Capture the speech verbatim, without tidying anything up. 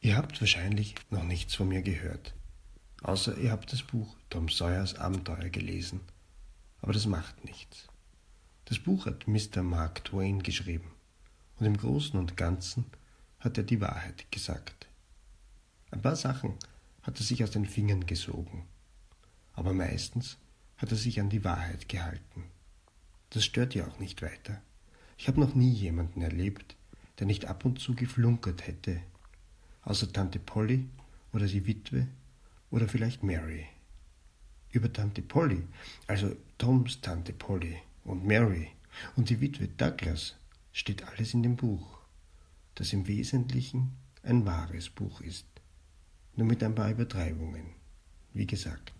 Ihr habt wahrscheinlich noch nichts von mir gehört, außer ihr habt das Buch Tom Sawyers Abenteuer gelesen. Aber das macht nichts. Das Buch hat Mister Mark Twain geschrieben und im Großen und Ganzen hat er die Wahrheit gesagt. Ein paar Sachen hat er sich aus den Fingern gesogen, aber meistens hat er sich an die Wahrheit gehalten. Das stört ja auch nicht weiter. Ich habe noch nie jemanden erlebt, der nicht ab und zu geflunkert hätte, außer Tante Polly oder die Witwe oder vielleicht Mary. Über Tante Polly, also Toms Tante Polly und Mary und die Witwe Douglas steht alles in dem Buch, das im Wesentlichen ein wahres Buch ist, nur mit ein paar Übertreibungen, wie gesagt.